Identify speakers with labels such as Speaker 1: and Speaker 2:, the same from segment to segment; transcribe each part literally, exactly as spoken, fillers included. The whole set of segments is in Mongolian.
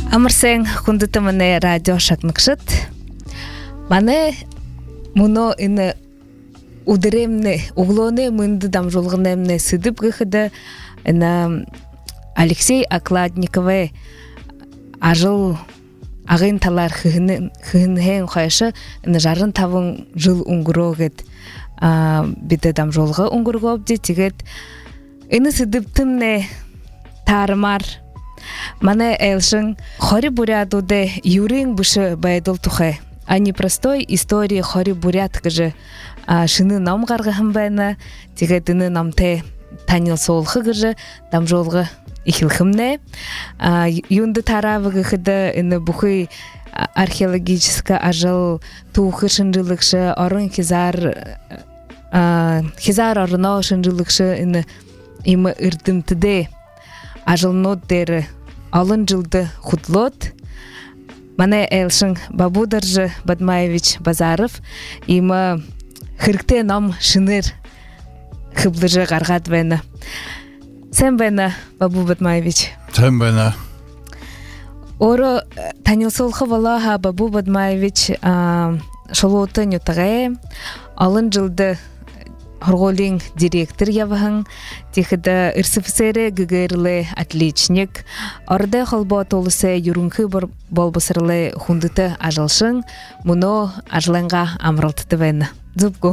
Speaker 1: Амарсен хундытымыне радио шатныкшыт. Мане муно ины удеремне, углоне мынды дамжолгынемне сыдып гыхыды ына Алексей Окладникове ажыл агын талар хыхын хайшы ына жарын тавын жыл унгурогет биде дамжолгы унгургоп детигет ины сыдыптымне тармар Мане элшин хори бурятуде юрин бушы байдыл тухе. А непростой истории хори бурят кыжы шыны нам гаргахым байна, тигетыны намте танил солхы кыжы, дамжолгы ихилхымне. Юнды таравы гыхыды ины бухы археологическа ажыл тухы шынжылыкшы, орын хизар хизар орыно шынжылыкшы ины имы ырдымтыде ажыл нот дері алын жылды хутлот. Мане элшин Бабударжы Бадмаевич Базаров имы хыркте нам шыныр хыблыжы гаргат бәні. Сен бәні, Бабу Бадмаевич?
Speaker 2: Сен бәні.
Speaker 1: Оры танил солхы валаха Бабу Бадмаевич шолоты нютығы алын жылды Хорголин директор явахан, тихда РСФСР гыгырлы отличник, орда холбо толысы юрунхы болбысырлы хундыты ажалшын, муно ажланга амралтыты вен. Зубгу?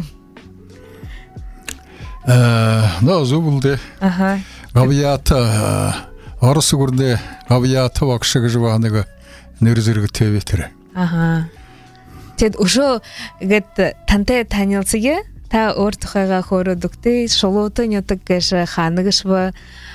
Speaker 2: Да, зубылды. Габията, арысы көрді габията вақшығы жывағыныға нөрізіргі төбетірі.
Speaker 1: Тед ұшо танте танилсыге, Та ортухайга хородукты шолоты нётык кэшэ ханыгыш ба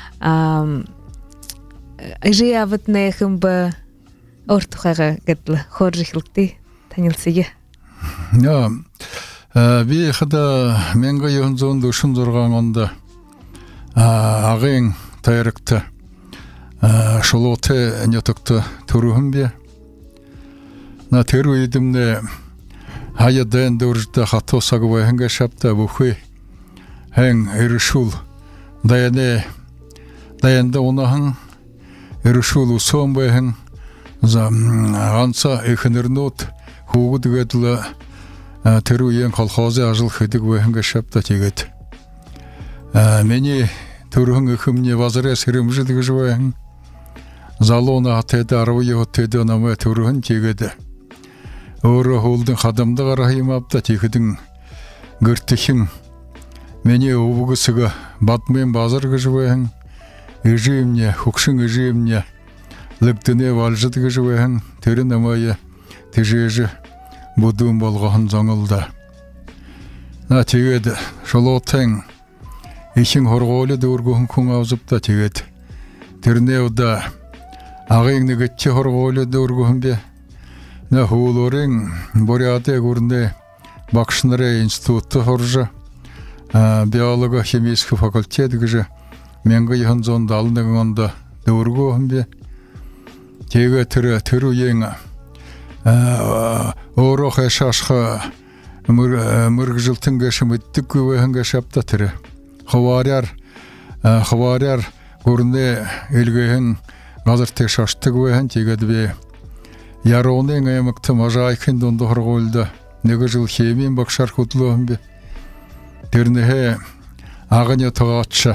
Speaker 1: ыжы авытнэхым ба ортухайга гэтлы хоржихылты танилсыге.
Speaker 2: Я, би хада менга йонзон душын зорған онда ағын тайрыкты шолоты нётыкты турухым бе. На теру едімне Хая дэн дөрждө хатосаг вэхэнгэ шапта бүхэ хэн эршул даяне даянда унахан эршул усон вэхэн за анса эхнэрнот хүүгд гэдла тэрүүен колхозы ажил хэдэг вэхэнгэ шапта тэгээд миний төрхөн эхэмний базараа сэрэмждэг гэж вэхэн залуна хатэдэ арвы хөтөдө намэ төрхөн тэгээд Өөрө хөлдөн хадамда гарахимапта тихэдэн гэртэхин миний өвгөсөг бадмын базар гэж байна. Эжимне хөгшин эжимне лэгдэнэ валжд гэж байна. Тэр намая тэжэж будун болгохон зонголда. На тэгээд шолотын ихэн хоргоолы дөргөн хүн авзапта тэгээд тэрнээ удаа агыг нэгч хоргоолы дөргөн бе На хуулорын Буряты гүрнэ багшнары институты хоржа биолого химический факультет гэж мянга янзон далнагонда дөргөө хэмбэ тэгээ тэр тэр үеийн өөрөө хашаашха мөргжилтэн гэш мэддэггүй хэнгэ шапта тэр хавааряар хавааряар гүрнэ элгэхэн газар тэг шаштдаг вэ тэгээд би Яроны аймакта мажайкын дондо хорголда нэг жил хемийн багшар хөдлөөм бе. Тэрнээ агны тогаача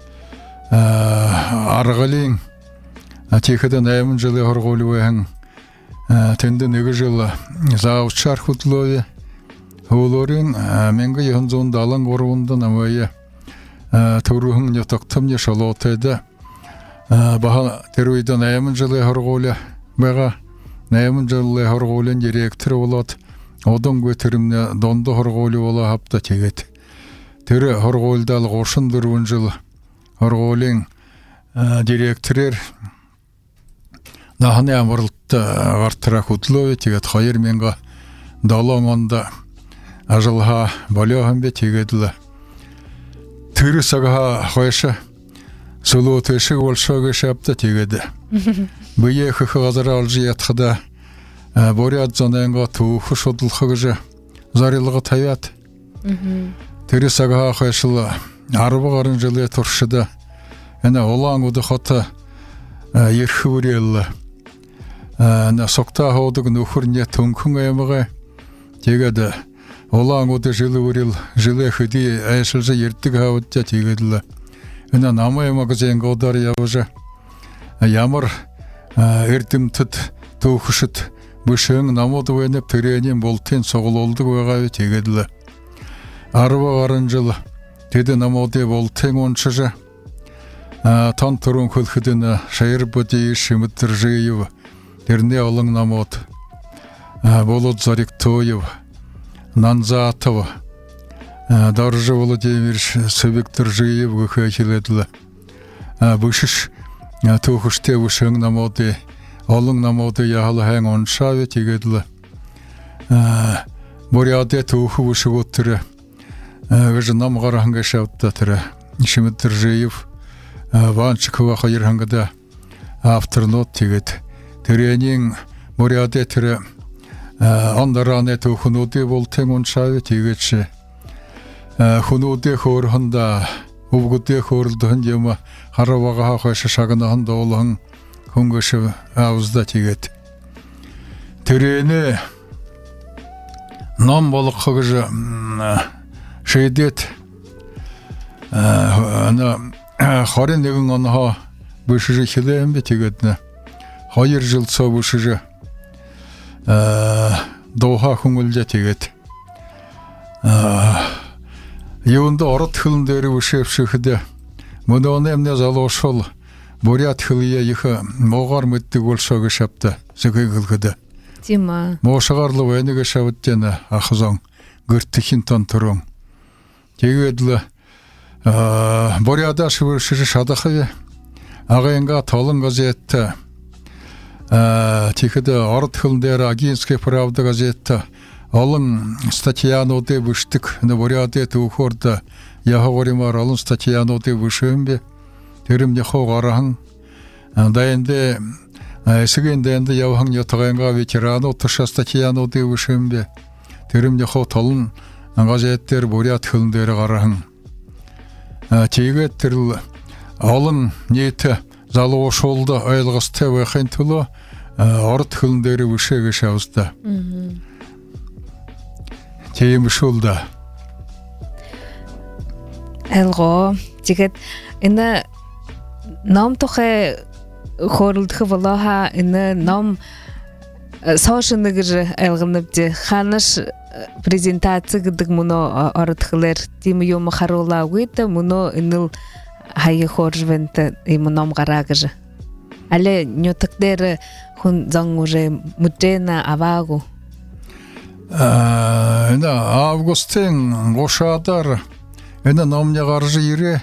Speaker 2: аргалын атихэдэ найман жилийн хорголвэн тэнд нэг жил заавчар хөдлөөе. Хуулорын мянга янзон далан горвонд намая төрөхөн ятактамны шалотайда баха тэр үед найман жилийн хорголя бага Найман жылы хорголын директор болот одон көтөрүмнө дондо хорголу бола хапта тэгээд тэр хорголдал гошун дөрвөн жыл хорголын директорэр нахны амралтта гартара хөдлөө тэгээд хоёр мянга долоон онд ажылха болохон бе тэгээд л тэр сага хойша солото шиг болшог шапта тэгээд Бие хөх газар алж ятхада боряд зонэнго түүх шудлах гэж зарилга тавиат. Тэр сага хашил арба гарын жилээ туршда энэ улаан удахата ерхүүрэл на сокта ходог нөхөрне төнхөн аймага тэгээд улаан өдөр жил үрил жилэ хөди айшилж ярддаг хавдja тэгээд л энэ намаа магазин годар явж ямар эрдэмтэд төөхшөд бүшэн намууд вэнэ тэрэний болтын цуглуулдаг байгаа тэгээд л арва гаруй жил тэд намуудын болтын уншиж тон төрөн хөлхөдөн шаяр боди шимэтржиев тэрний олон намууд болот зоригтоев Нанзатов Доржи Владимирович Севикторжиев гөхөхилэдл бүшиш төөхштэй бүшэн намуудын олон намуудын яхал хэн уншаав тэгээд л Буряде төөх бүшгүүд тэр гэж нам гарахан гэшавта тэр Шимэтржиев Ванчикова хоёр хангада авторнууд тэгээд тэрийн Буряде тэр Андараны төөхнүүдийн болтын уншаав тэгээд хүнүүдийн хөөрхөндө өвгүүдийн хөөрөлдөн юм харавага хашаа шагнахан доолон хөнгөш аузда тэгээд тэрэнэ ном болох гэж шийдэт ана хорин нэгэн оноо бүшиж хэлэм би тэгээд хоёр жил цоо бүшиж доха хүмүүлдэ тэгээд юунд орот хөлн дээр бүшэвшихэд мөнөөний залуушул бурят хөлие их могоор мэддэг болшоо гэж шавта сэгэгэлгэдэ
Speaker 1: тийм аа
Speaker 2: моошгарлуу байныг шавдтэн ахзон гэртхийн тон төрөн тэгээд л буряда шүршиш шадахыг агаянга толон газет тэгэхэд орот хөлн дээр Агинская правда газета олон статьянуудыг бүшдэг буряды түүхөрд яхагоримар олон статьянуудыг бүшэмбэ тэрэмний хоогоорхан дайнде эсгэндэн явхан ятгаянга ветеранууд туша статьянуудыг бүшэмбэ тэрэмний хоо толон газеттер бурят хөлн дээр гарахан тэгээд тэр олон нийт залуушуулд ойлгостой байхын тулд орот хөлн дээр бүшээгэж шавста. Тийм шулда.
Speaker 1: Элго тэгээд энэ ном тухай хөрөлдөх болооха энэ ном соошнэгэр айлгнавди ханаш презентаци гэдэг мөнө ордхлэр тийм юм харуулаа үед мөнө энэл хаяа хорвент юм ном гараагэр але нютагдэр хүн зан уже мудэна аваагу
Speaker 2: энэ августын гошадар энэ номны гарж ирээ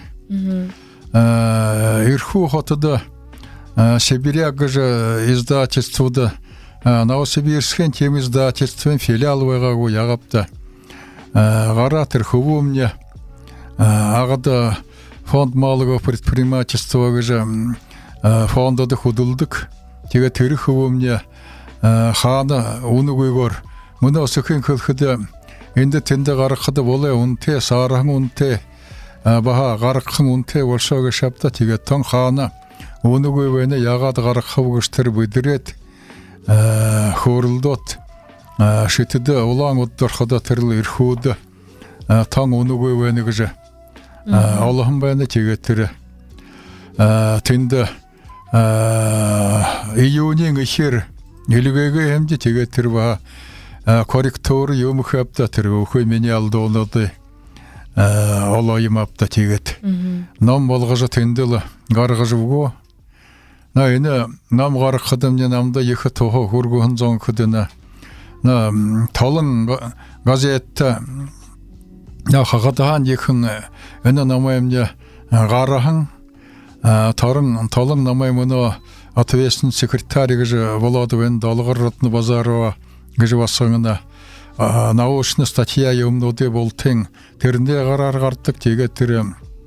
Speaker 2: Ирху хотод Сибиряк же издательствода Новосибирскэн тем издательствен филиал байгаагүй ягапта гаратэр хөвөмня агада фонд малого предпринимательства гэж фондод хөдөлдөг тэгээд тэр хөвөмня хаана үнэгүйгээр мөнө өсөхийн хөлхөд энд тэнд гаргахад болоо үнтэй саархан үнтэй баха гаргахан үнтэй болшоо гэж шавта тэгээд тон хаана үнэгүй байна ягаад гаргахав гэж тэр бидрээд хөөрөлдөт шитэд улаан өдөрхөд тэрл ирхүүд тон үнэгүй байна гэж олхон байна тэгээд тэр тэнд июнийн ихэр нэлгээгээ хэмжи тэгээд тэр ба корректор юм хапта тэр өхөө миний алдуулнууд олоо юм апта тэгээд ном болгож тэндэл гаргаж өгөө на энэ ном гаргахад мне намда их тохо хургуун зон хөдөнө на толон газет на хагадаан ихэн энэ номын гарахан торон толон номын мөнө ответственный секретарь гэж болоод байна долгоротны базарова гэж басгана научная статья юмнуудыг болтын тэрнээ гараар гардаг тэгээд тэр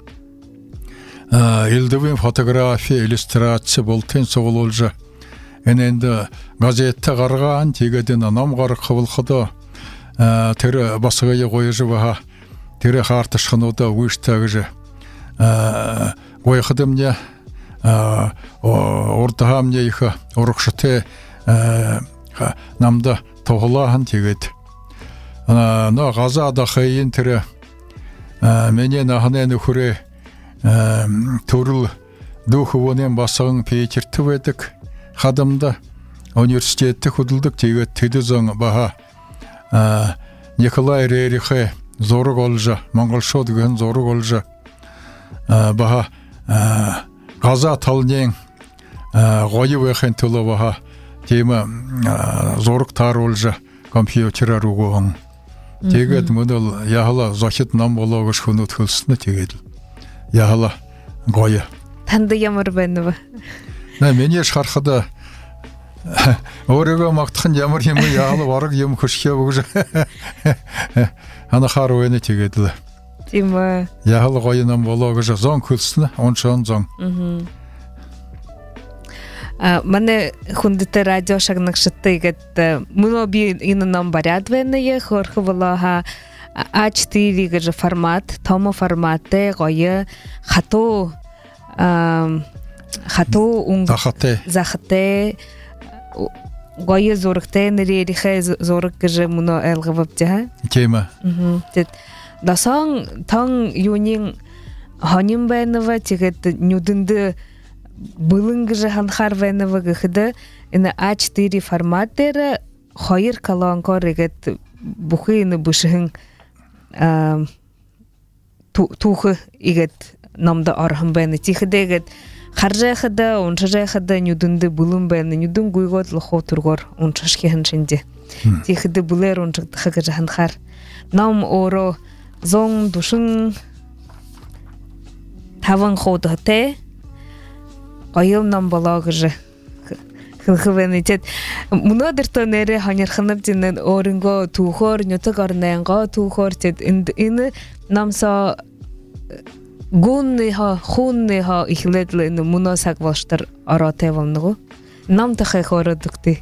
Speaker 2: элдвийн фотографи иллюстраци болтын цуглуулж энэнд газетта гаргаан тэгээд энэ ном гаргах болоход тэр басгая гоёж баха тэр хаарташхнуудаа үгүйштэй гэж гоёход мне урдаа мне их урагштай намда тоғылахан тегет. Но ғаза дақайын тірі менен ағынен үкіре тұрыл духовонен басығын пейтерті ведік қадымда университетті құдылдық тегет теді зоң баға Николай Рерихе зорық олжа, Монголшо деген зорық олжа баға ғаза талнен ғойы вәхен тұлы баға темі зорық тар олжа компьютер аруғуғын тегет мұныл яғыла зохит нам болағыш құны түлсіні тегеділ яғыла ғойы
Speaker 1: Танды ямыр бәні ба?
Speaker 2: Мене шарқыда Орыға мақтықын ямыр емі яғылы варық емі күшке бұғыжа ана қар ойыны тегеділі
Speaker 1: Тима
Speaker 2: яғылы ғойынан болағыжа зоң күлсіні оншан зоң
Speaker 1: Мане хундите радио шагнак шытты егет мұно би инынан баряд вәніне хорқы болаға а четыре гыжы формат, томо форматы ғойы қату қату
Speaker 2: Захате
Speaker 1: Захате Гойы зорықты нерерихе зорық гыжы мұно әлгі вапте
Speaker 2: Тема
Speaker 1: Дасаң таң юнин ханим бәнова тегет нюдынды Былын гыжы ханхар вәнова гыхыды Ина а четыре форматтері хайыр каланкор егет бұқы ины бұшығын тухы егет намда архын бәні тихыды егет Харжайхада, оншажайхада нюдынды бұлын бәні, нюдын гуйгот лохо тургор, оншашкехін шынде. Тихыды бұлер оншақтықы гыжахан хар. Нам оро зоң душын таван хоудыхты, айыл нам бала гыжы. Хылхы бәні тет. Мұнадыр тонері ханерхынып дінен орынға тухор, нютық арнайынға тухор тет. Ины намса Гунныха, хунныха ихледлені мұна сақваштар араты валныгу. Нам тахай хорадықты.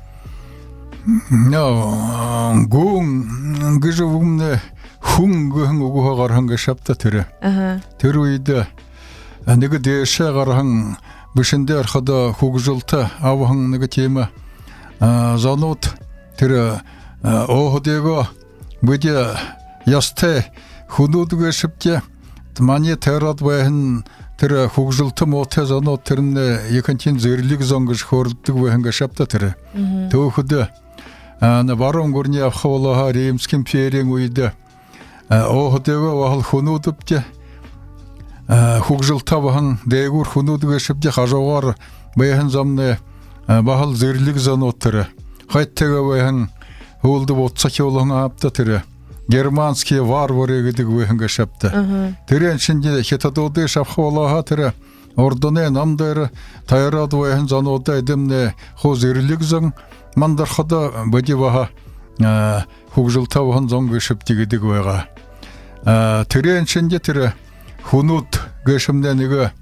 Speaker 2: Гун гыжы вумны хун гыхын угуха гарханга шапта түрі. Түрі үйді. Неге дейші гархан бішінде арқада хугжылты авахын неге темі занут түрі оғыдегі бүде ясты худудығы шыпте Мане террат вэхэн тэр хугжилтым оте зано тэрнэ екэнтин зэрлиг зонгож хорддаг вэхэнгэ шапта тэр. Төөхөд ана барон гурни авхавлаха римским империйн үед оохтэйгөө вахал хунуудвч хугжилта бахан дээгүр хунуудгэ шипдэ хажуугаар бэхэн замны бахал зэрлиг зано тэр. Хайттэйгөө вэхэн хуулд боцсах явлан апта тэр. Германские варвары гэдэг вэхэнгэ шапта. Тэрэн шинжэ хятадууды шавхавлаха тэр ордоны намдэр тайрад вэхэн зануудаа эдэмнэ хуз ирлиг зон мандархада бадиваха хугжилта бахан зон гэшипти гэдэг байгаа. Тэрэн шинжэ тэр хунууд гэшимнэ нэг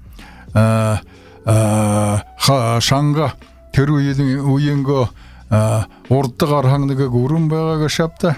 Speaker 2: шанга тэр үеингөө урдгаар хангнэг гүрэн байгааг шапта.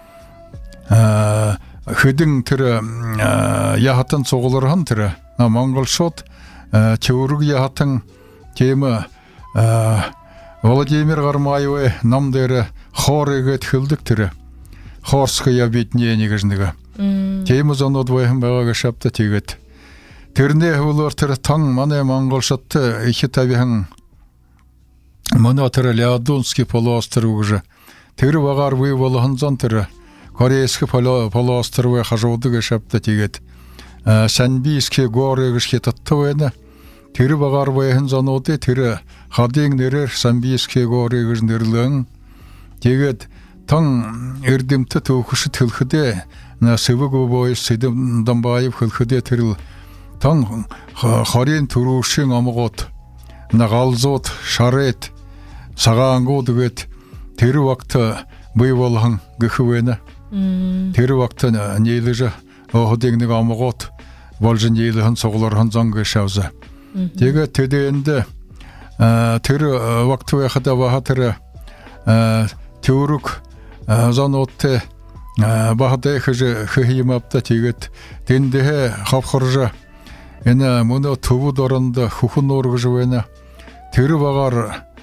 Speaker 2: Хөдөн тэр яхатын цугулархан тэр Монголшод чөөрөг яхатын тема Владимир Гармаевы нам дээр хоорыгэт хөлдөг тэр хоорсхая битнээ нэгэж нэг тема зонод вэхэн байгааг шапта тэгээд тэрнээ хөвлөр тэр тан манай Монголшод их тавихан манай тэр Леодунский полуостров уже тэр багаар вы болгон зон тэр Корейский полуостров хажуудыг шапта тэгээд Санбийские горы гэхэтаттвэна тэр багаар вэхэн зонуудыг тэр хадын нэрээр Санбийские горы гэж нэрлэн тэгээд тан эрдэмтэд төвхөшөд хэлхэдэ на сэвэг бойс сэдэм дамбаев хэлхэдэ тэр тан хорийн төрүүшин амгууд нагалзууд шарет сагаангууд гэт тэр вакт быйволхан гэхвэна Тэр вакт нийлж оходыг нэг амгууд болж нийлхэн цуглархан зонг шавза. Тэгээд тэдэнд тэр вакт байхад баха тэр төрөг зонотте бахадэ хэж хэмапта тэгээд тэндээ хавхаржа энэ мөнө төвд оронд хүхэн нуургэж байна. Тэр багаар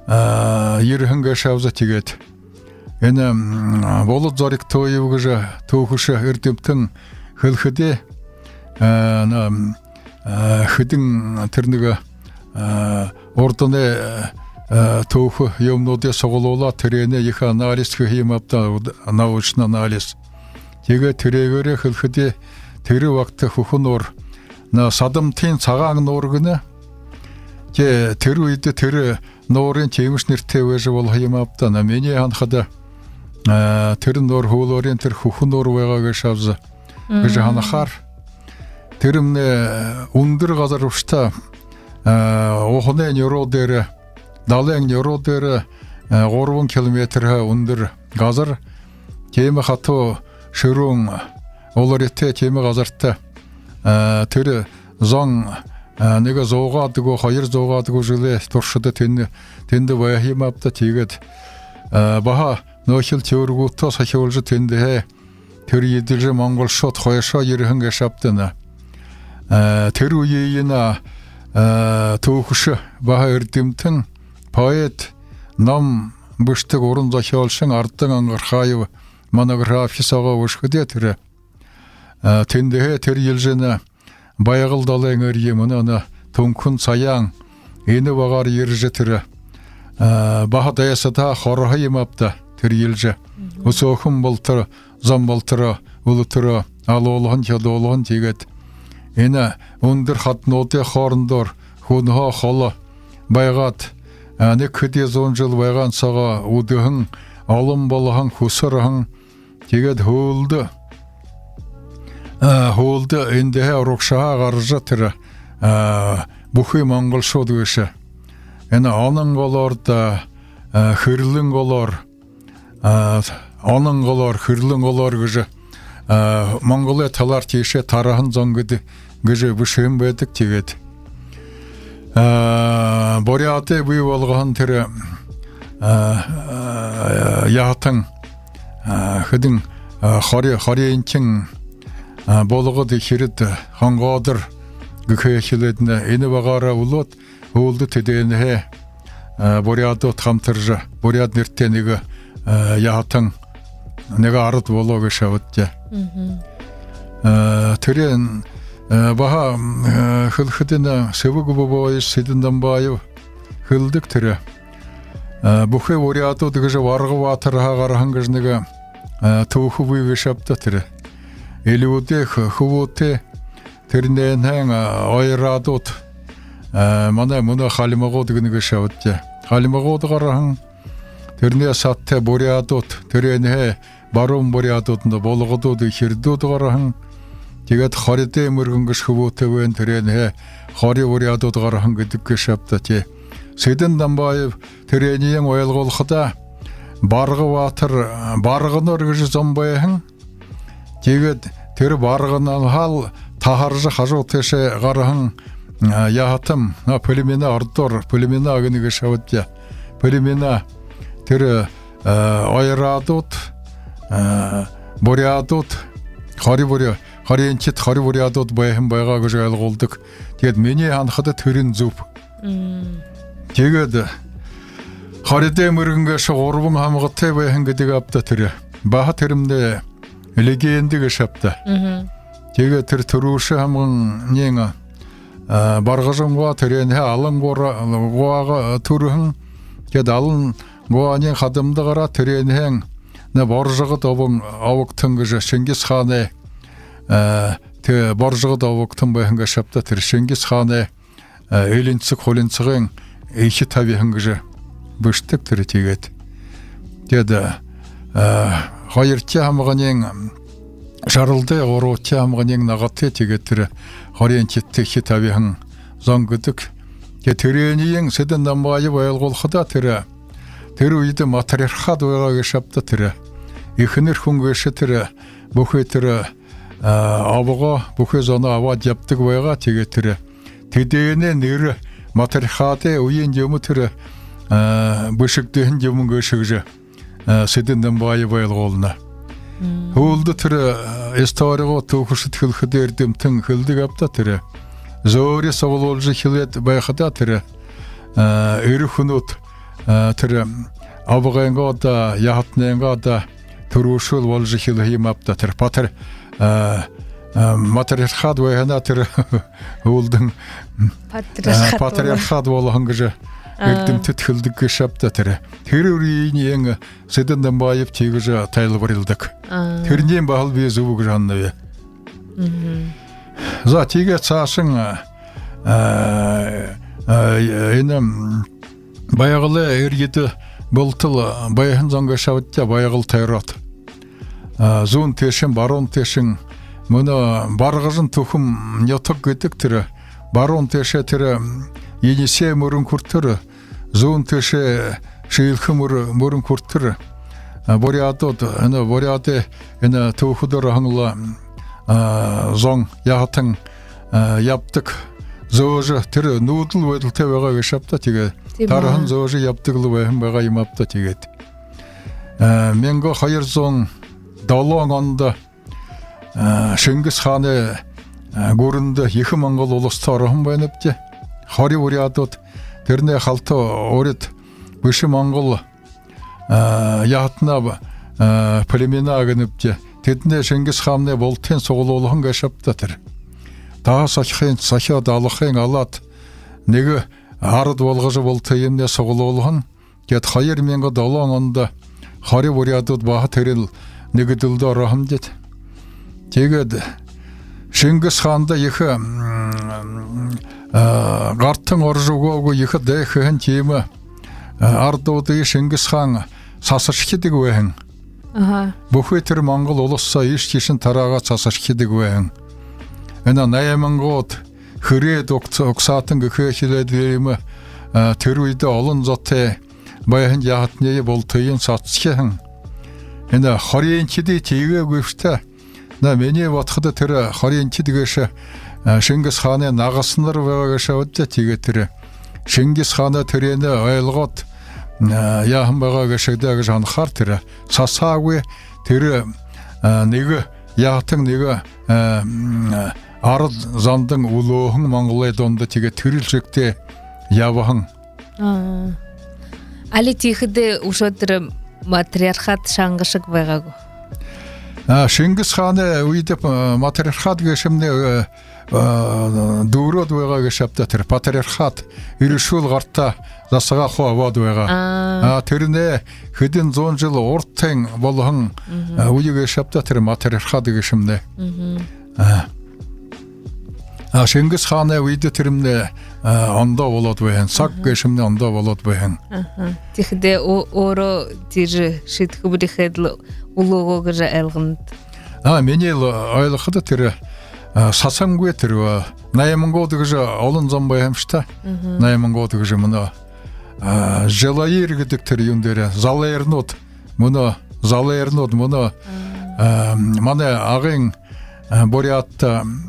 Speaker 2: ерхэнгэ шавза тэгээд энэ болот зориг тоёвгож төөхөш эрдэмтэн хөлхөдөө на хэдэн тэр нэг ордоны төөх юмнуудыг соголуулаад тэрэнэ их анализ хиймэвдэ научный анализ тэгээ тэрэгээрээ хөлхөдөө тэр вакт хөхнөр на садамтын цагаан нуур гэнэ Тэ тэр үед тэр нуурын чимш нэртэй байж бол хиймэвдэ на миний ханахад тэр нуур хуулуурын тэр хөхн нуур байгааг шавз гэж ханахаар тэр өмнө өндөр газар өвчтэй охны нёро дээр далайн нёро дээр гурван километр өндөр газар тийм хатуу шөрөн олортой тийм газартай тэр зон нэг зоогоодгүй хоёр зоогоодгүй жилээ туршид тэн тэнд байхимавта тэгээд баха нөхөл теоргуутаа сахиулж тэндээ тэр идэлж Монгол шот хоёшоо ерхэнгэ шаптана тэр үеийн төөхөш баха эрдэмтэн поэт ном бүштэг уран зохиолшин ардан ангархаев монографисагаа өшгөдөө тэр тэндээ тэр елжэнэ Баягыл далайн өргөмөнө төнкүн саяан энэ багаар ирж тэр баха даясата хорхаймапта тэр илж өсөөхөн болтор зам болтор улутор алуулхан чадуулхан тэгээд энэ өндөр хатнуудын хоорондоор хүнхөө хол байгаад нэг хэдий зуун жил байгаан цагаа үдхэн олон болгон хүсэрхэн тэгээд хөөлд Холд энэ рукшаа гарж тэр бүхий Монгол шууд гэж энэ онон голорд хэрлэн голор онон голор хэрлэн голор гэж Монголын талаар тийшээ тарахан зон гэдэг гэж бүшэм байдаг тэгээд бориаты бий болгон тэр яатан хэдэн хори хоринчин болгоод ихэрэд хонгоодор гэхэлэд энэ багаараа улууд уулд тэдэнэ бориадот хамтарж бориад нэртэй нэг яатан нэг ард болоо гэж шавдж тэрэн баха хөлхөдөн сэвэг бобой сэдэндамбаев хөлдөг тэр бүхэ бориадот гэж варгаватар хагархан гэж нэг төөхөв гэж шавдта тэр Элүүдэх хөвөтэй тэрнэн ойрадууд манай мөн халимагууд гэнэг шавдж халимагууд гарахан тэрний саттай бориадууд тэрнэ баруун бориадууд болгодууд хэрдүүд гарахан тэгээд хоридэ мөргөнгөш хөвөтэй вэн тэрнэ хори бориадууд гарахан гэдэг шавдж Сэдэн Дамбаев тэрнийг ойлгуулахдаа Баргаватар барганор гэж зомбайхан тэгээд тэр барганал хал тахарж хажуу тэшэ гарахан яатам полимена ордор полимена гэнэг шавдя полимена тэр ойрадууд бориадууд хори бориа хоринчит хори бориадууд байхан байгаа гэж ойлгуулдаг. Тэгээд миний ханахад тэрэн зүв. Тэгээд хоридэ мөрөнгөш гурван хамгатай байхан гэдэг авда тэр баха тэрмдээ легендэг шапта. Тэгээд тэр төрөөш хамган нэг баргажамгаа тэрэн алан гуага төрөн тэгээд алан гуаны хадамдагара тэрэн на боржогод овон овогтон гэж Шингис хааны тэ боржогод овогтон байхан шапта тэр Шингис хааны элэнцэг холэнцгийн их тавихан гэж бүштэг тэр тэгээд тэгээд хоёр чи хамгааны шаралдэ гурав чи хамгааны нагатэ тэгээд тэр хорийн читтэй их тавихан зон гэдэг тэгээд тэрний Сэдэн Дамбаев ойлгуулахдаа тэр тэр үед матриархад байгааг шавта тэр ихнэр хүнгээс тэр бүхэ тэр авгаа бүхэ зона аваад явдаг байгаа тэгээд тэр тэдэнэ нэр матриархады үеийн юм тэр бүшигдэн юм гөшгөж Сэдэн Дамбаев ойлгуулна. Хөлд тэр историго түүхшд хэлэхэд эрдэмтэн хэлдэг авда тэр зөөрэ соголуулж хэлээд байхада тэр эр хүнөт тэр авгаангаа да яхатнангаа да төрүүшүүл болж хил хиймапта тэр патер матриархат вэхна тэр уулдан патриархат болгон гэж эрдэмтэд хэлдэг шапта тэр тэр үрийн сэдэн баев тийгэж тайлбарладаг. Тэрний бахал би зүг гэж ханнавэ. За тийгээ цаашин энэ баягал эргэд болтол баяхан зонго шавтя баягал тайрат зүүн тэшин баруун тэшин мөн баргажин түхэм нётог гэдэг тэр баруун тэшээ тэр енисээ мөрөн хүртэр зүүн тэшээ шийлхэн мөрөн хүртэр бориадод энэ бориадэ энэ түүхөдөр хангла зон яхатан явдаг зөөж тэр нүүдэл байдалтай байгаа гэж шапта тэгээ дархан зөөж явдаг л байх байгаа юм апта тэгээд мянга хоёрзон долоон онд Шингис хааны гүрэнд их Монгол улстай орхон байна бдэ хори уриадууд тэрний халт урид биш Монгол яатна племена гэнэбдэ тэдний Шингис хааны болтын сугуулуулхан гэж шапта тэр таа сахихын сахиад алахын алаад нэг ард болгож болт юмнээ сугуулуулхан гэд хоёр мянга долоон онд хори уриадууд баа тэрэл нэгдэлд орохомдет тэгээд Шингис хаанда их гартан оржуугүй их дэхэн тийм ардуудын Шингис хаан сасарчдаг байсан. Аха. Бүхий тэр Монгол улсаа иш тишин тараага сасарчдаг байсан. Энэ наймангууд хүрээд огсаатан гэхээчлээд юм тэр үед олон зотой баян яатны болтын сацчихсан. Энэ хорийн чиди тийгээгүйвчтэй на миний бодоход тэр хорийн чидгээш Шингис хааны нагаснар байгаагаш авдаа тэгээ тэр Шингис хаана тэрэн ойлгоод яахан байгаагаш гэж анхаар тэр сасаагүй тэр нэг яатан нэг ард зандан улуухан Монголын донд тэгээ тэрэлжигтэй явхан
Speaker 1: али тийхэд өшөөдөр матриархат шангашиг байгаагүй.
Speaker 2: Шингис хааны үед матриархат гэшмнэ дөрөд байгаа гэж шапта тэр патриархат иршүүл гартаа засгаа хаваад байгаа. А тэрнээ хэдэн зуун жил уртын болгон үеиг шапта тэр матриархат гэшмнэ. А Шингис хааны үед тэрмнэ ондоо болоод байна. Цаг гэшмнэ ондоо болоод байна.
Speaker 1: Тэгэхдээ өөрөө тэр шидхүбрэхэд улуугаа гэж айлганд.
Speaker 2: А миний ойлгоход тэр сасангүй тэр наймангууд гэж олон зам байхамштай. Наймангууд гэж мөн Жалаир гэдэг тэр юм дээр залаирнууд мөн залаирнууд мөн манай агын бориат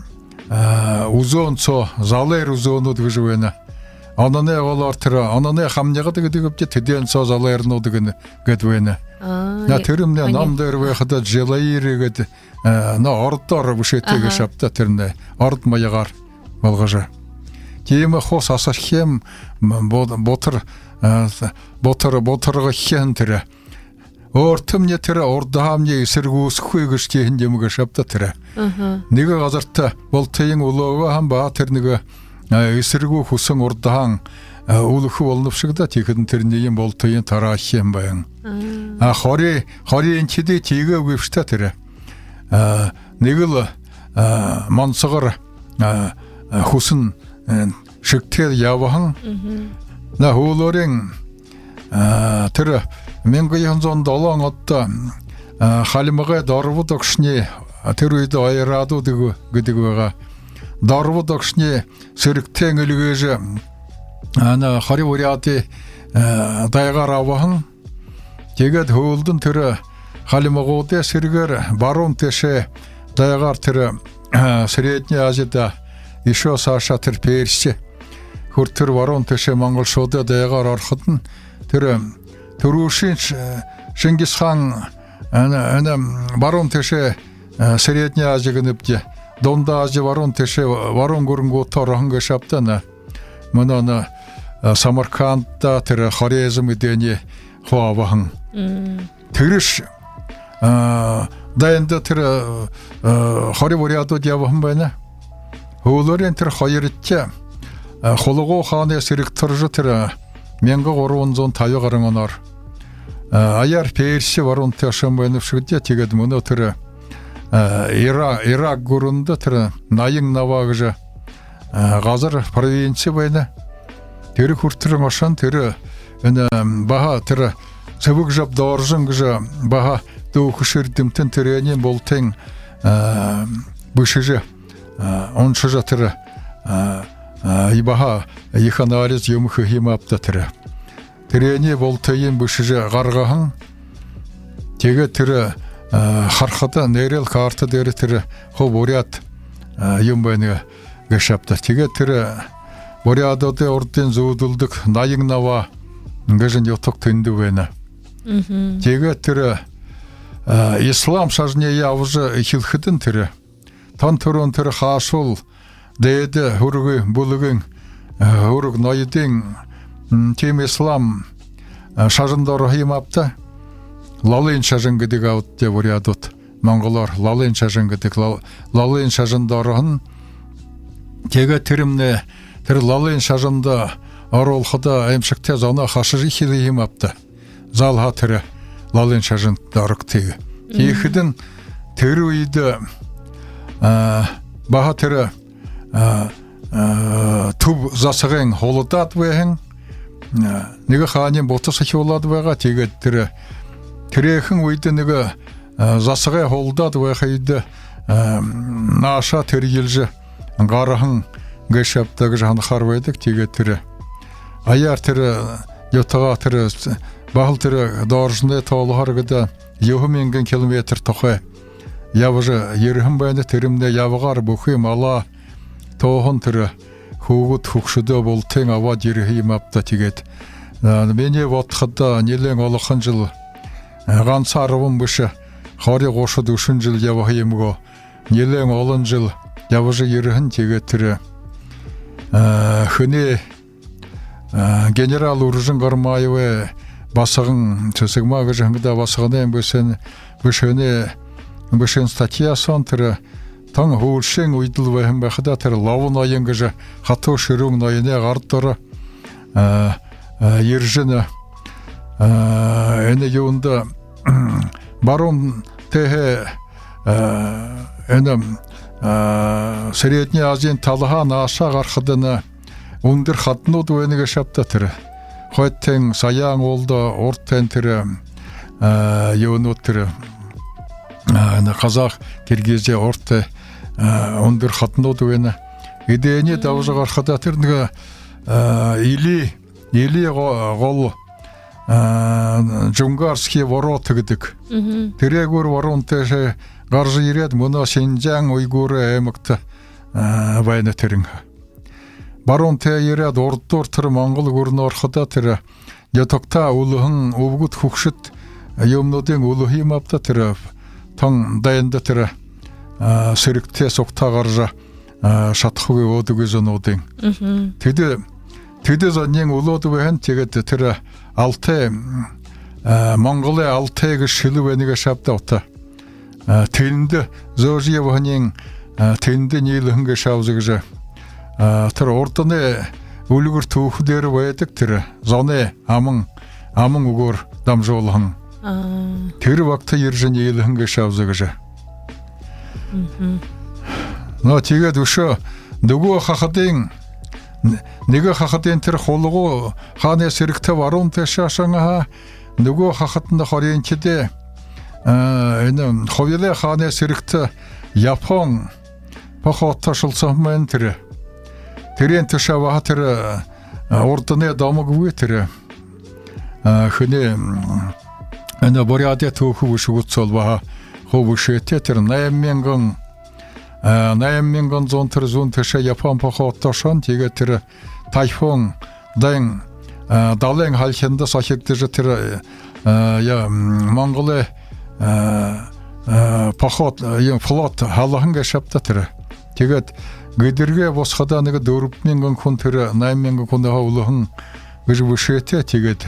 Speaker 2: үзөнцө залаир үзөнүүд гэж байна. Онооны голоор тэр онооны хамнягад гэдэг үгтэй тэдэн цоо залаирнууд гэд байна. На тэрмнэ ном дээр байхад Жалаир гэдэг на ордоор бүшээтэйг шапта тэрнэ орд маягаар болгож. Тийм хос асархим ботор ботор боторго хэн тэр өөртөмне тэр урдаамны эсэргүүсэхгүй гэж тийм юм шапта тэр. Нэг газарт болтын улоого хам ба тэр нэг эсэргүү хүсэн урдаан үлэх болновшигда тийхэн тэрний юм болтын тараах юм байна. А хори хорийн чиди тийгээгүйвчтэй тэр. Нэг л монцгор хүсэн шигтэр явхан на хуулорын тэр мянга долоон одда халимгаа дорвод огшны тэр үед ойраадууд гэдэг байгаа. Дорвод огшны сэрэгтэн өлгөөж ана хори уриаты дайгаар авхан тэгээд хуулдан тэр халимгуудын сэргээр баруун тэшээ дайгаар тэр Средний Азияда ишөө саашаа тэр Перси хуртэр баруун тэшээ Монгол шуудаа дайгаар ороход нь тэр төрүүшин Шингис хаан ана баруун тэшээ Средний Азийг нэвдэ Донд Азия баруун тэшээ баруун гүрэнгүүтээр хангаш автана мөнөө Самаркандта тэр Хорезм эдэний хуавахан тэрш дайнда тэр хори бориадод явахан байна. Хуулөрийн тэр хоёрч хулгуу хааны сэрэгтэрж тэр мянга гурван зуун тавь гаруй оноор аяар перш варунт яшам байна шүдэ тэгээд мөнө тэр ира ирак гүрэнд тэр наян наваа гэж газар провинц байна. Тэр хүртрэн ошон тэр энэ баха тэр цэвэг жав дооржин гэж баха дүүхшэр дэмтэн тэрэний болтын бүшэж оншож тэр ибаха их анализ юм химапта тэр тэрэний болтын бүшэж гаргахан тэгээд тэр харахад нэрэл карта дээр тэр хов уряд юм байна гэшапта тэгээд тэр бориадод ордын зүүдэлдэг наян наваа ингээд ятог тэнд байна. Тэгээд тэр ислам шажны явж ихэлхэдэн тэр тон төрөн тэр хаашул дээд хөргө бүлгэн хөрг ноёдын тийм ислам шажандор химапта лалын шажан гэдэг авт бориадод монголоор лалын шажан гэдэг лалын шажандорын тэгээд тэрмнэ тэр лалын шажанда оруулахда аимшигтэй зона хашир ихий юм апта зал хатэр лалын шажанд дарагтыг хийхэд тэр үед баха тэр төв засгийн холодад байна нэг хааны ботос хиулаад байгаа тэгээд тэр тэрхэн үед нэг засгийн холодад байхад нааша тэр илж гарахан гэшаптаг жанахар байдаг тэгээд тэр аяар тэр ятага тэр бахал тэр дооржны тоолохор гэдэг евминген километр тохой явж ерхэн байна тэрмнэ явгаар бүхий мала тоохон тэр хөөгд хөгшөдөө болтын аваад ирэх юм апта тэгээд миний бодоход нэлээд олон жил ганц арван биш хориг гушд өшин жил явах юмгоо нэлээд олон жил явж ерхэн тэгээд тэр хүний генерал Уржин Гармаевы басган цэсэгмаа гэж хангада басганы бэсэн бэшэне бэшэн статьясон тэр тан хөөршин үйдэл байхан байхада тэр лавн аян гэж хатуу ширүүн ноёны гардор ержин энэ юунда барон тэ энэ Средний Азийн талха нааша гарахад өндөр хаднууд байна гэж шапта тэр хойтэн саяан уулда уртэн тэр юунууд тэр казах киргизээ урт өндөр хаднууд байна. Эдэний давж гарахад тэр нэг или или гол Жунгарский ворот гэдэг. Тэрэгүр воронтэй гарж ирээд мөнө Шинжаан уйгур аймагт байна тэрэн. Баруун тэрээд урдуур тэр Монгол гүрэн ороход тэр ятогта улхан өвгөт хөгшөд юмнуудын ул химапта тэр тон дайнд тэр сэрэгтэй сугтаа гарж шатхуг өөдөг зөнүүдийн. Тэд тэд зонын улууд байна тэгээд тэр алтай Монголын алтайг шилв нэг шавта ута. Тэнд зөжиевхнийн тэнд нийлхэн шавз гэж тэр урдны үлгэр түүхдэр байдаг тэр зоны аман аман өгөр дамжуулхан тэр вакт иржин нийлхэн шавз гэж. Но тэгээд өшөө нөгөө хахадын нэг хахадын тэр хулгуу хааны сэрэгтэй варун тэшашанга нөгөө хахатны хоринчдээ энэ ховёлын хааны сэрэгтэй Япон похотошулсан мэн тэр тэрэн төшава тэр урдны домоггүй тэр хөнөө энэ бориадэ түүхүү шүгцөл ба хөвшөтэ тэр найман мянган найман мянган зуун тэр зуун тэшэ Япон похотошон тэгээд тэр тайфун дан далайн халхинда сахигдэж тэр я Монголы похот юм флот халахан гэшапта тэр тэгээд гидерге босхада нэг дөрв мянган хүн тэр найман мянган хүн хавлын гэж бүшээтэй тэгээд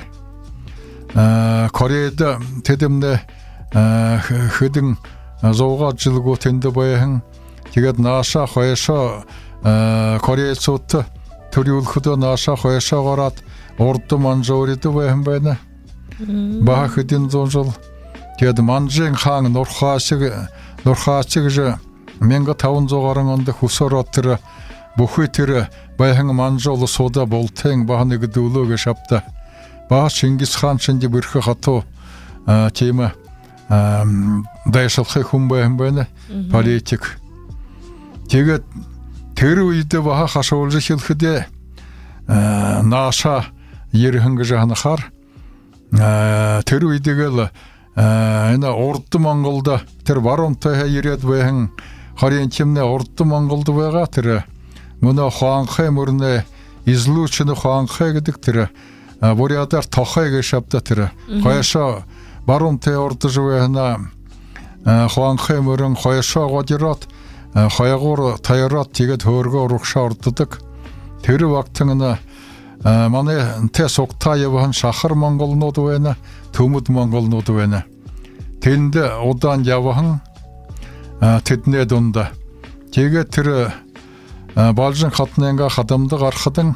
Speaker 2: Кореяда тэдэмнэ хэдэн зовгаа жилгүү тэнд баян тэгээд нааша хойшоо Кореяцот төрүүлэхэд нааша хойшоо гараад урд манжуурид баян байна. Бага хэдэн зуун жил тэгээд манжин хаан нурхаасыг нурхаасыг ж мянга таван зуун онд хүсөрөт тэр бүхий тэр баян манжуул суда болтын бааны гэдүүлөг шапта ба Чингис хаан чинди бүрхэ хатуу тийм дайшалхай хүн баян байна политик тэгээд тэр үед баха хашуулж хэлэхдээ нааша ерхэн гэж ханахаар тэр үедгээл энэ урд Монголд тэр баруунтай ирээд байхан харин чимнэ урд Монголд байгаа тэр мөнө хаанхай мөрнө излүүчнө хаанхай гэдэг тэр бурядар тохой гэж шавда тэр хойшоо баруунтай урд жууна хаанхай мөрөн хойшоо годирот хойгоор таярат тэгээд хөөргөө урагшаа орддог тэр вактын манай тэс уктаявхан шахар монголнууд байна төмөд монголнууд байна тэнд удаан явхан тэднээ дунд тэгээд тэр Балжин хатнанга хадамдаг архадан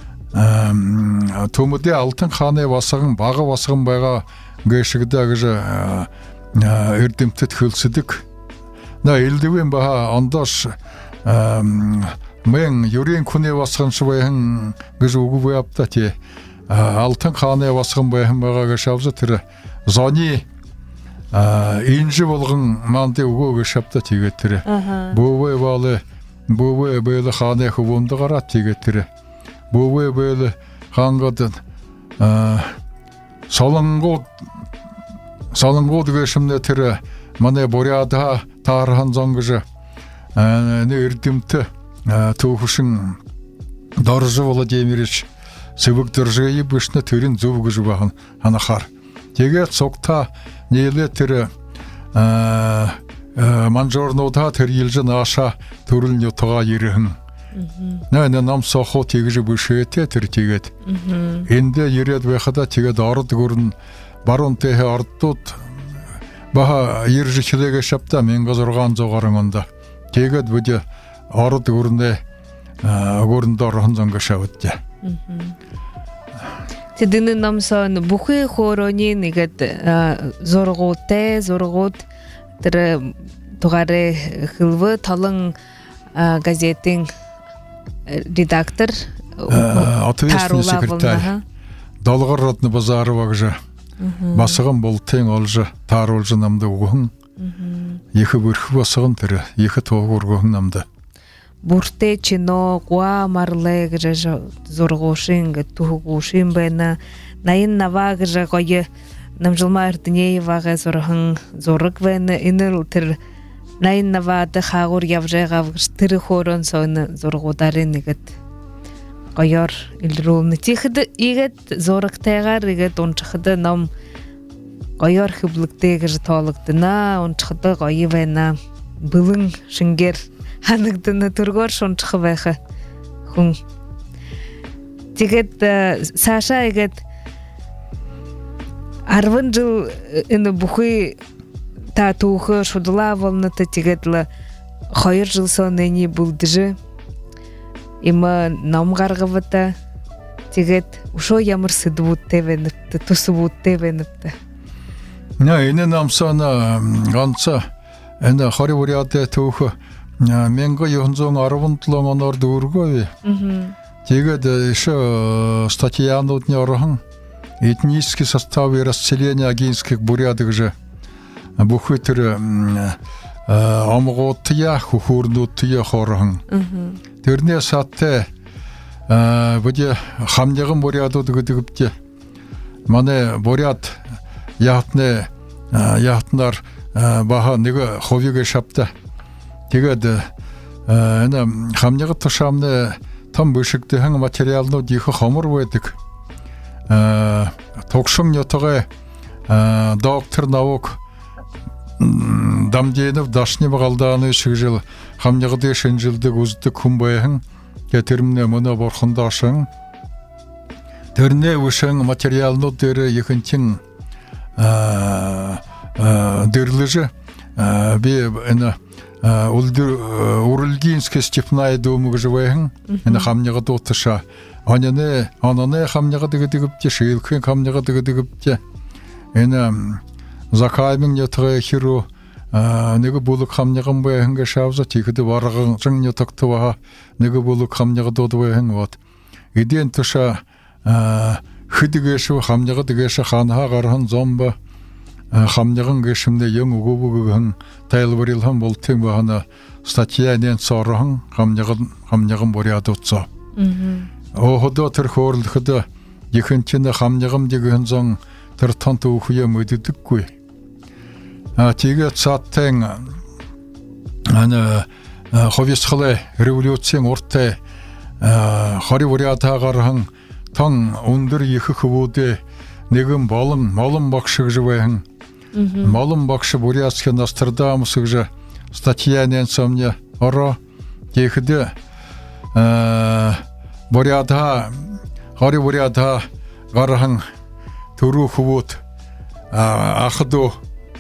Speaker 2: төмөдөө алтан хааны басган бага басган байгаа гэшигдэ гэж эрдэмтэд хөлсөдөг на элдвэн баха ондош мен юрийн хүний басган швэхэн гэж үгүй явта тий алтан хааны басган байхан байгаа гэж шавза тэр зоны инжи болгон манды өгөө гэж шавта тэгээд тэр бөвөө баале бөвөө бэлэ хааны хөвөнд гараа тэгээд тэр бөвөө бэлэ хангад солонгууд солонгууд гэшмнэ тэр манай буряда таархан зонгож нэ эрдэмт түүхшин Дорж Владимирович Сэвэг дөржээ бишнэ тэрийн зөв гэж байна ханахаар тэгээд цогта нийлээ тэр манжорнуудаа тэр илж нааша төрөл нютгаа ирхэн нэ нэ намсохоо тэгж бүшээтэй тэр тэгээд энд ирээд байхада тэгээд орд гөрн баруунтэй ордууд баха ирж хилэгэ шапта мен газургаан зугаран онда тэгээд бүдэ орд гөрнэ гөрөнд орхон зонгошавд
Speaker 1: тэдэн намсан бүхий хоороны нэгэд зургуутай зургууд тэр тугаарэ хилвэ талан газетын редактор
Speaker 2: ответственный секретарь Долгор Родны Базарова гэж басган болтын олж тааруулж намд өгөн их бүрх басган тэр их тоогургөн намд
Speaker 1: бүртэ чино гуа марлэ гэж зургуушин гэ тугуушин байна найн нава гэж гоё намжилма эрдэнэевага зурхан зураг байна энэр тэр найн навада хаагур явжаага тэр хоорон сон зургуударын нэгэд гоёр илрүүн тийхэд игээд зурагтайгаар игээд унчхад ном гоёр хөблөгтэй гэж тоологдно унчхад гоё байна бүлэн шингэр ханагдана төргөр шунчх байха хүн тэгээд саша игээд арван жил энэ бүхий та түүхэ шудлаа волната тэгээд л хоёр жил сонэний бүлдэж има ном гаргавата тэгээд өшөө ямар сэдвүүдтэй байна төсвүүдтэй байна
Speaker 2: нэ энэ намсана ганца энэ хоривориатэй түүх мянга юнзон арвантлон оноор дүүргөө тэгээд еще статьянууд нёрхан этнический состав и расселение агинских бурят гэж бүхий тэр омгоотя хөхөрнүүдтэй хоорхон тэрнээ саттай бүдэ хамняган бурятууд гэдэгвч манай бурят яатны яатнаар баха нэг ховиг шапта тэгээд энэ хамнягат тушаамны том бишигдэх материалнууд их хомор байдаг тогшон нётогой доктор наук Дамденов Дашни Багалданы шигжил хамнягды шинжилдэг үздэг хүн байхан тэрмнэ мөнө борхондошин тэрнэ вышэн материалнууд дээр ихэнхэн дэрлэж би энэ улдыр уралгинская степная думаг живэхэн энэ хамнягд уташа аняне анане хамнягд гэдэгвч шилхэн хамнягд гэдэгвч энэ закаймын ятгэ хиру нэг булук хамняган байхан гашавза тихэд варган зэн ятгтва нэг булук хамнягдууд байхан вот эдэн туша хэдгэшүү хамнягд гэш ханха гархан зомба хамняган гэшмдэ юм угубугэн тайлбарлан болтын бахана статьянен сорхан хамняган хамняган бориадуцо оходо тэр хөөрлөхөд ихэнчэн хамнягам дэгэн зон тэр тонт үхээ мэддэггүй а тэгээд цаатэн ана ховисхлэ революцийн уртэ хари бориатаагархан тон өндөр их хөвөдө нэгэн болон молон багшиг живэхэн молон багш бурятский Нострадамус гэж статьянен сомня оро тэгэхэд бориата хари бориата гархан төрөө хөвөд ахдо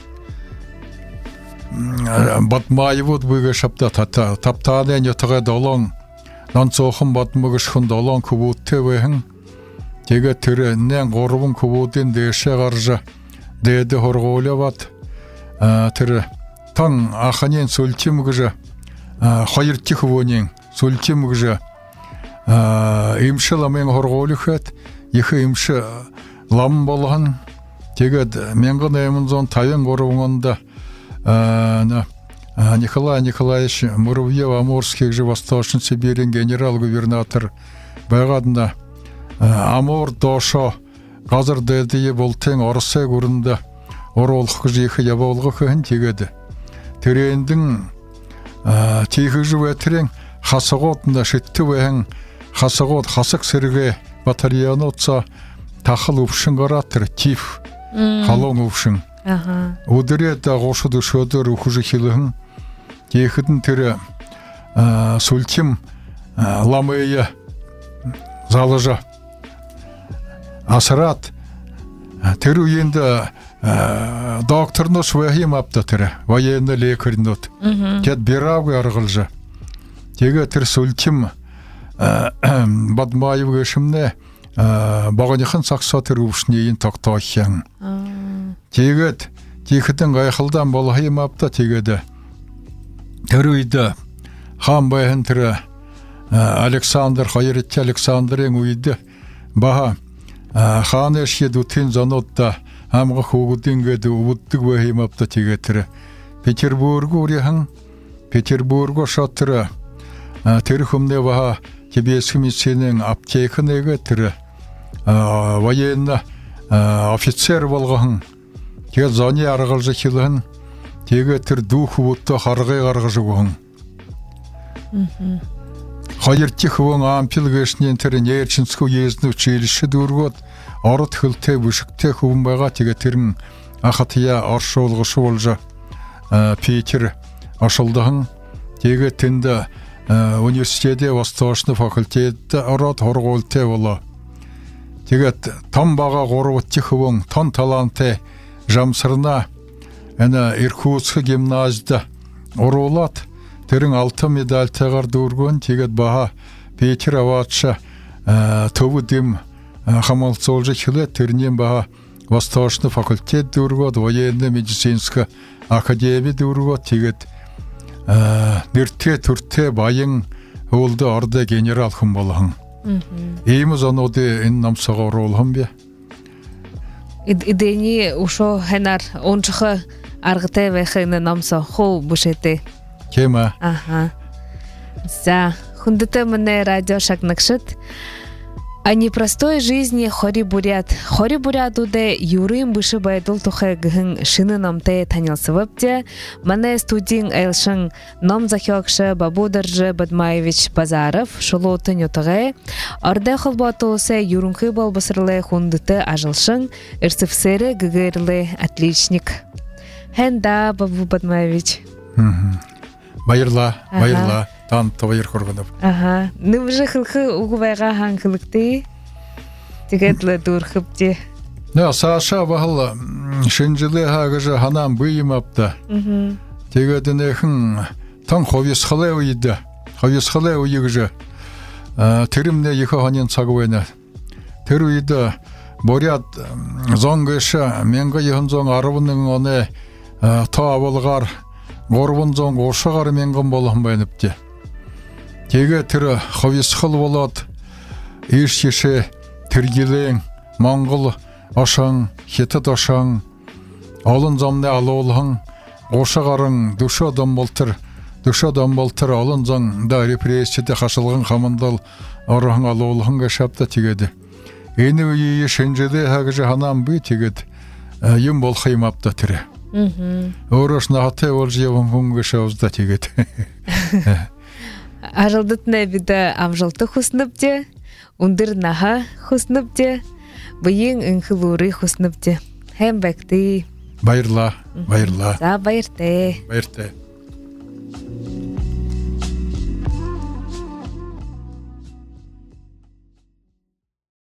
Speaker 2: батмаевуд бүгэ шапта тата таптааны нятага долон нонцохон батмагш хон долон хөвөдтэй байхан тэгээд тэр нэн гурван хөвөдийн дэшээ гарж дээд хоргооляват тэр тан аханын сүлчим гэж хоёр дэх хөвөний сүлчим гэж имшламын хоргоолөхөт их имш лам болгон тэгээд тысяча восемьсот пятьдесят три онд Николай Николаевич Муравьев-Амурский же Восточный Сибирийн генерал-губернатор байгаадна Амур дошо газар дэдие болтын Оросыг өрөнд оруулах гэж их явуулгах хэн тэгээд тэрэндэн тийхж бэтрэн хасагуудна шиттвэн хасагууд хасаг сэргэ батальонуца тахал өвшин гаратэр тиф халуун өвшин өдрөд гошд өшөдөр үхж хилхэн тэгэхэд тэр сүлчим ламыя залажа асрат тэр үеинд докторнос вахим апта тэр военный лекарнот тэд бирав аргалжа тэгээ тэр сүлчим бадмаев гэшмнэ баганыхан сакса тэр өвшний тогтоохян тэгээд тийхтэн гайхалдан болохым апта тэгээд тэр үед хаан байхан тэр Александр хоёрт Александрын үед баха хааны шидүтэн зонодда хамга хөөгдөн гээд өвддөг байхым апта тэгээд тэр Петербург үрийн Петербург шатра тэр хүмнэ баха Кибесхмисийн аптекнэгэ тэр военный офицер болгохон тэгээд зоны аргалж хилхэн тэгээд тэр дүүх хөвөтө харгыг гаргаж өгөн хоёр дэх хөвөн ампил гэшний тэр нэрчинсгүй езнү чийлшэд өргөд ород хөлтэй бүшгтэй хөвөн байгаа тэгээд тэрэн ахатья оршуулгашуулж Питер ашулдахан тэгээд тэнд университетийн Восточный факультет ороод хоргуултай болоо тэгээд том бага гурав дэх хөвөн тон таланттай жамсарна ана Иркутск гимназид оруулаад тэрэн алтын медальтайгаар дүүргөн тэгээд баха Питер аваача төвөдөм хамгаалцуулж эхлээд тэрний баха Восточный факультет дүүргөөд военный медицинская академи дүүргөөд тэгээд нэртэй төртэй баян хөвөлдө ордо генерал хүн болгон ийм зонууд энэ намсагаар оруулхан бе
Speaker 1: Идени ушо хенар ончха аргате вехне намса хо бушете.
Speaker 2: Кема.
Speaker 1: Ага. За, хундате мне радио шагнакшит. О непростой жизни хори бурят. Хори бурятуде юрим бышы байдул тухай гын шины намте танилсывыпте. Мане студин элшин ном захёкшы Бабударжы Бадмаевич Базаров шулотын ютыгы. Орде холботулсы юрункы болбысырлы хундыты ажылшын. Ирсыфсері гыгырлы отличник. Хенда, Бабу Бадмаевич.
Speaker 2: Байырла, байырла, танытты байыр көргеніп.
Speaker 1: Ага. Нымжы хылхы угубайга ханкылыкты. Тегетле дурхып де.
Speaker 2: Не, Саша бағыл шынжылы хағыжы ханам бұйым апты. Тегедінехін таң ховесхылы ойды. Ховесхылы ойығыжы. Тірімне екі ханен сағуайны. Тір ойды борят зоңгышы менгі еғін зоң арывының оны та болғар горвын зоң ошығар менгін болғын байыныпты. Теге тірі ховесхыл болады. Ешшеші тіргелең Моңғыл ашаң, хетет ашаң, алын замны алуылың, ошағарың дүші адам болтыр, дүші адам болтыр, алын заң да репрессияда қашылған қамындал арығың алуылың ғашапта тегеді. Ені өйі шынжыды әгіжі ханам бұй тегеді, ем бол қаймапта түрі. Ораш нағаты ол жевім ғыңғы шауызда тегеді.
Speaker 1: Ажылдытын әбіді амжылты құсынып де, ұндыр наға құсынып де, Бұйың үңхілуры құсыныпты. Хәм бәкті.
Speaker 2: Байырла, байырла.
Speaker 1: За байырты.
Speaker 2: Байырты.